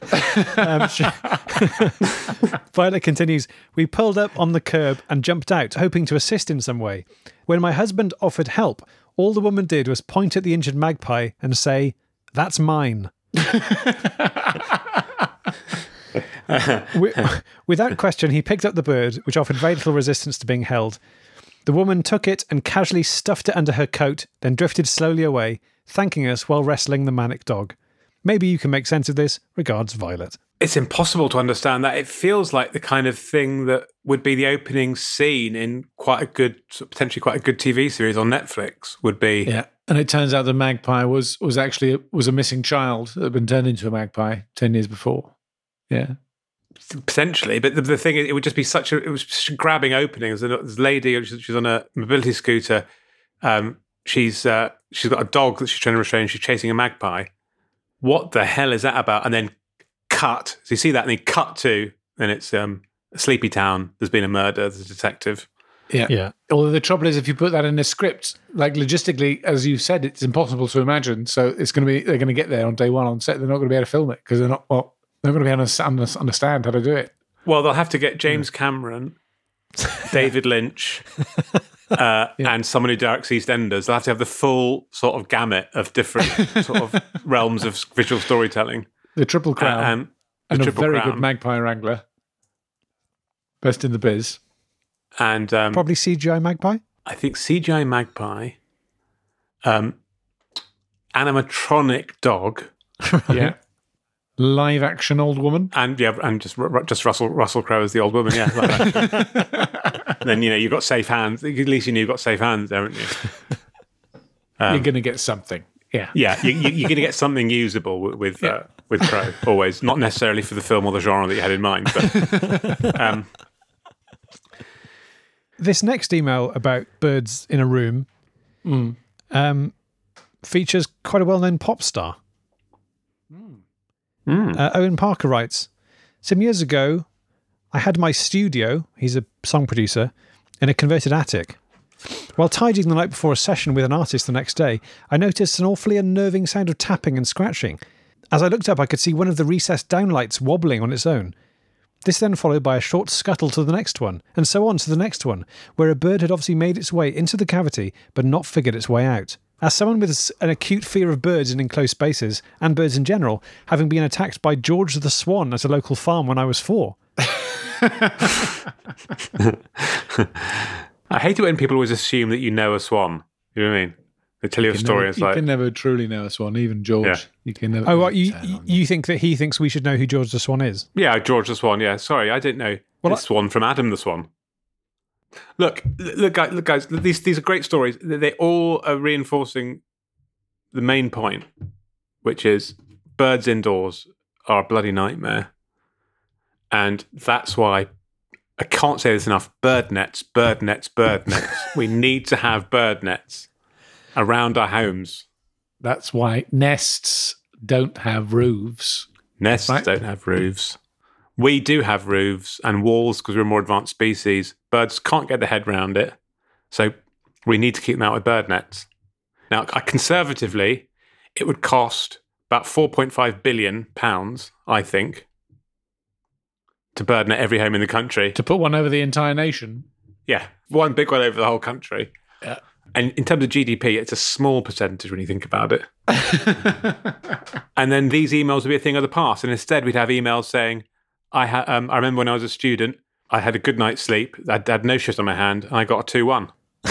Violet continues, "We pulled up on the curb and jumped out, hoping to assist in some way. When my husband offered help, all the woman did was point at the injured magpie and say, 'That's mine.'" Without question, he picked up the bird, which offered very little resistance to being held. The woman took it and casually stuffed it under her coat, then drifted slowly away, thanking us while wrestling the manic dog. Maybe you can make sense of this. Regards, Violet. It's impossible to understand that. It feels like the kind of thing that would be the opening scene in potentially quite a good TV series on Netflix would be. Yeah. And it turns out the magpie was actually a missing child that had been turned into a magpie 10 years before. Yeah. Potentially, but the thing is, it would just be such a grabbing opening. There's this lady, she's on a mobility scooter. She's got a dog that she's trying to restrain. She's chasing a magpie. What the hell is that about? And then cut. So you see that, and then cut to, and it's a sleepy town. There's been a murder. There's a detective. Yeah. Although the trouble is, if you put that in a script, like logistically, as you said, it's impossible to imagine. So they're going to get there on day one on set. They're not going to be able to film it because they're not going to be able to understand how to do it. Well, they'll have to get James Cameron, David Lynch, and someone who directs EastEnders. They'll have to have the full sort of gamut of different sort of realms of visual storytelling. The Triple Crown. And a very good magpie wrangler. Best in the biz. And probably CGI magpie? I think CGI magpie. Animatronic dog. Yeah. Live action old woman. And just Russell Crowe as the old woman, yeah. Like that. And then, you've got safe hands. At least you've got safe hands, haven't you? You're going to get something. Yeah. Yeah, you're going to get something usable with Crowe, always. Not necessarily for the film or the genre that you had in mind, but... This next email about birds in a room features quite a well-known pop star. Owen Parker writes, "Some years ago, I had my studio," he's a song producer, "in a converted attic. While tidying the night before a session with an artist the next day, I noticed an awfully unnerving sound of tapping and scratching. As I looked up, I could see one of the recessed downlights wobbling on its own. This then followed by a short scuttle to the next one, and so on to the next one, where a bird had obviously made its way into the cavity, but not figured its way out. As someone with an acute fear of birds in enclosed spaces, and birds in general, having been attacked by George the Swan at a local farm when I was 4. I hate it when people always assume that you know a swan. You know what I mean? They tell you a story. You can never truly know a swan, even George. Yeah. You can never. Oh, what, you think that he thinks we should know who George the Swan is? Yeah, George the Swan. Yeah, sorry, I didn't know the Swan from Adam the Swan. Look, guys. These are great stories. They all are reinforcing the main point, which is birds indoors are a bloody nightmare, and that's why I can't say this enough. Bird nets. We need to have bird nets around our homes. That's why nests don't have roofs. Nests don't have roofs. We do have roofs and walls because we're a more advanced species. Birds can't get their head around it. So we need to keep them out with bird nets. Now, conservatively, it would cost about £4.5 billion, I think, to bird net every home in the country. To put one over the entire nation. Yeah, one big one over the whole country. Yeah. And in terms of GDP, it's a small percentage when you think about it. And then these emails would be a thing of the past. And instead, we'd have emails saying, I remember when I was a student, I had a good night's sleep. I had no shit on my hand, and I got a 2-1.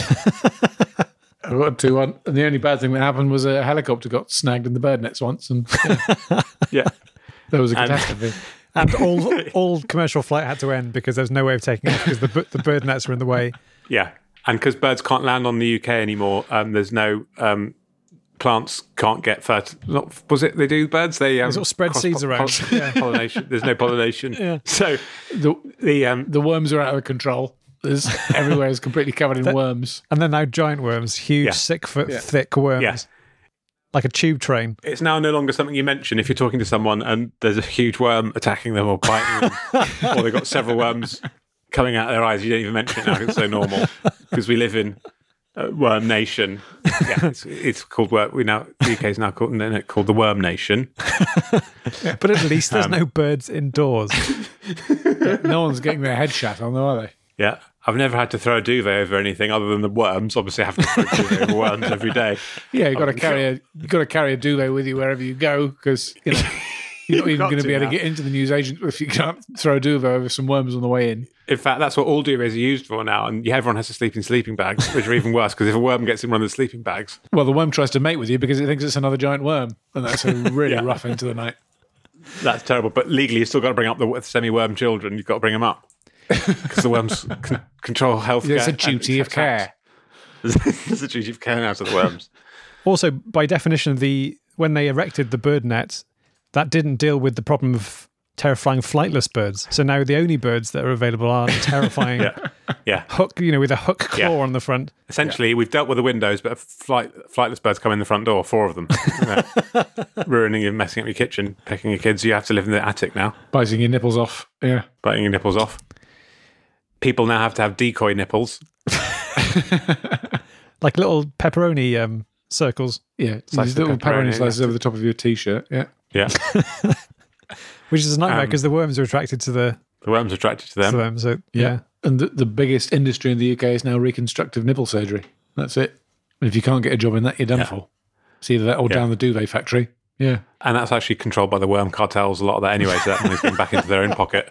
I got a 2-1. And the only bad thing that happened was a helicopter got snagged in the bird nets once. And Yeah. There was a catastrophe. And all commercial flight had to end because there's no way of taking off because the bird nets were in the way. Yeah. And because birds can't land on the UK anymore, there's no... plants can't get fertile. Was it they do birds? They sort of spread seeds around. Pollination. There's no pollination. Yeah. So The worms are out of control. Everywhere is completely covered in worms. And they're now giant worms, huge, 6-foot thick worms, like a tube train. It's now no longer something you mention if you're talking to someone and there's a huge worm attacking them or biting them, or they've got several worms coming out of their eyes. You don't even mention it now because it's so normal because we live in Worm Nation. Yeah, it's called worm. The UK is now called the Worm Nation. But at least there's no birds indoors. No one's getting their head shat on, though, are they? Yeah, I've never had to throw a duvet over anything other than the worms. Obviously, I have to throw a duvet over worms every day. Yeah, you've got to carry a duvet with you wherever you go because you're not even going to be able to get into the newsagent if you can't throw a duvet over some worms on the way in. In fact, that's what all duvets are used for now, and everyone has to sleep in sleeping bags, which are even worse because if a worm gets in one of the sleeping bags... Well, the worm tries to mate with you because it thinks it's another giant worm, and that's a really rough end to the night. That's terrible, but legally you've still got to bring up the semi-worm children. You've got to bring them up because the worms control healthcare. There's a duty of care. There's a duty of care now to the worms. Also, by definition, when they erected the bird net, that didn't deal with the problem of terrifying flightless birds. So now the only birds that are available are terrifying hook, with a hook claw on the front. Essentially, we've dealt with the windows, but flightless birds come in the front door, 4 of them. Ruining and messing up your kitchen, pecking your kids. You have to live in the attic now. Biting your nipples off. Yeah. Biting your nipples off. People now have to have decoy nipples. Like little pepperoni circles. Yeah. These little pepperoni slices over the top of your T-shirt. Yeah. Yeah. Which is a nightmare because the worms are attracted to the worms are attracted to them. So yeah. And the biggest industry in the UK is now reconstructive nipple surgery. That's it. And if you can't get a job in that, you're done for. It's either that or down the duvet factory. Yeah. And that's actually controlled by the worm cartels, a lot of that anyway, so that money's going back into their own pocket.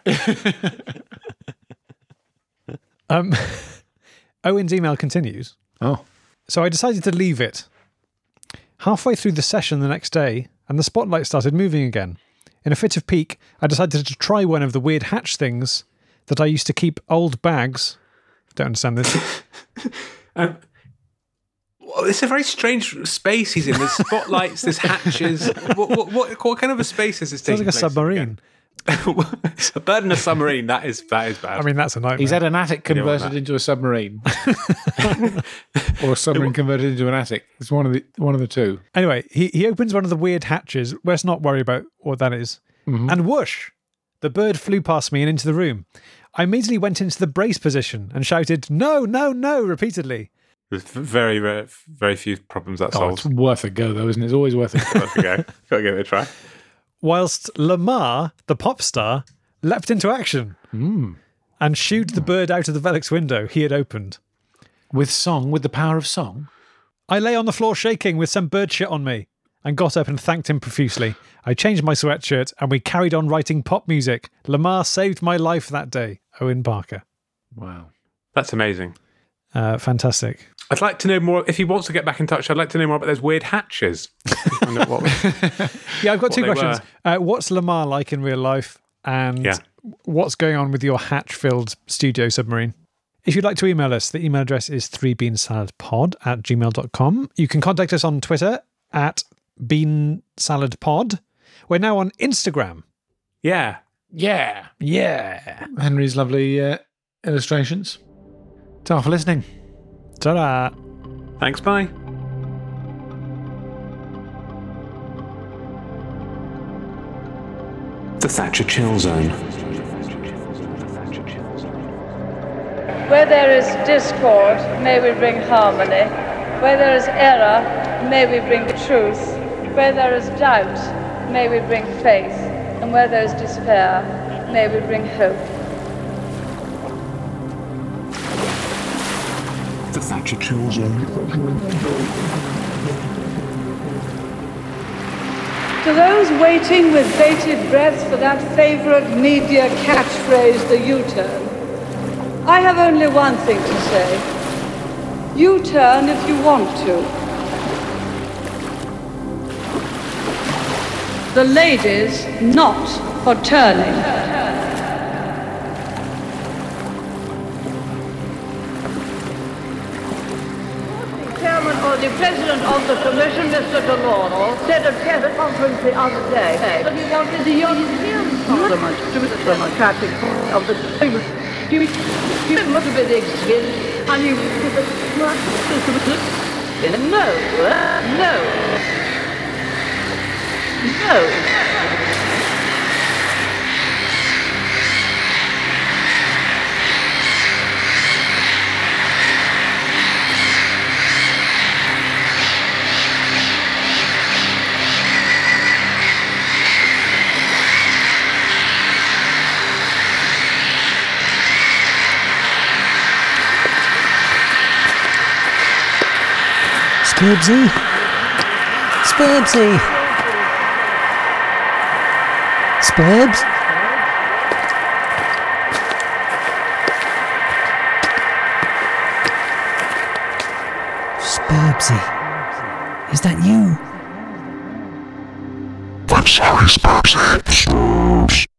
Owen's email continues. Oh. So I decided to leave it. Halfway through the session the next day, and the spotlight started moving again. In a fit of pique, I decided to try one of the weird hatch things that I used to keep old bags. Don't understand this. It's a very strange space he's in. There's spotlights, there's hatches. What kind of a space is this? Sounds like a submarine. A bird in a submarine, that is bad. I mean, that's a nightmare. He's had an attic converted into a submarine. Or a submarine converted into an attic. It's one of the two. Anyway, he opens one of the weird hatches. Let's not worry about what that is. Mm-hmm. And whoosh, the bird flew past me and into the room. I immediately went into the brace position and shouted, "No, no, no," repeatedly. There's very, very, very few problems that solves. It's worth a go, though, isn't it? It's always worth a go. Worth a go. Got to give it a try. Whilst Lamar, the pop star, leapt into action and shooed the bird out of the Velux window he had opened. With the power of song? I lay on the floor shaking with some bird shit on me and got up and thanked him profusely. I changed my sweatshirt and we carried on writing pop music. Lamar saved my life that day. Owen Parker. Wow. That's amazing. Fantastic. I'd like to know more. If he wants to get back in touch, I'd like to know more about those weird hatches. Yeah, I've got 2 questions. What's Lamar like in real life? And what's going on with your hatch-filled studio submarine? If you'd like to email us, the email address is 3beansaladpod@gmail.com. You can contact us on Twitter at beansaladpod. We're now on Instagram. Yeah. Yeah. Yeah. Henry's lovely illustrations. Ta for listening. Ta-da. Thanks, bye. The Thatcher Chill Zone. Where there is discord, may we bring harmony. Where there is error, may we bring truth. Where there is doubt, may we bring faith. And where there is despair, may we bring hope. The Thatcher Chill Zone. To those waiting with bated breath for that favourite media catchphrase, the U-turn, I have only one thing to say. U-turn if you want to. The ladies not for turning. Chairman or the President of the Commission, Mr. Delano, said at a conference the other day that he wanted the European Parliament to be the democratic of the you must be the exhibit and you no. Spurbsy. Spurbsy. Spurbs. Spurbsy. Is that you? I'm sorry, Spurbsy.